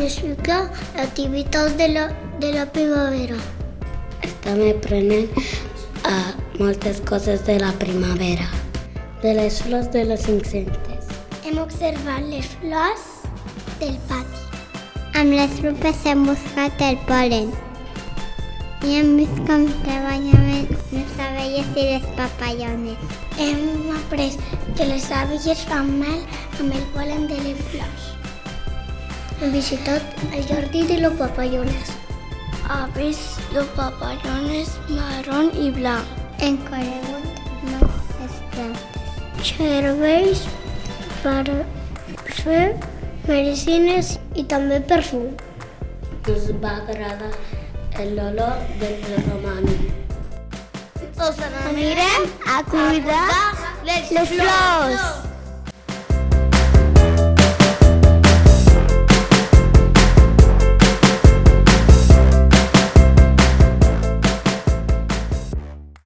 explica activitats de la primavera. Estem aprenent moltes coses de la primavera, de les flors de les 500. Hem observat les flors del pati. Amb les rupes hem buscat el pol·len i hem vist com treballen les abelles i les papallones. Hem après que les abelles fan mel amb el pol·len de les flors. Hem visitat el jardí de los papallones. Ha vist los papallones marrón i blanc. Hem conegut moltes plantes. Serveix per fer medicines i també perfum. Ens va agradar l'olor del romani. Us anirem a cuidar les flors.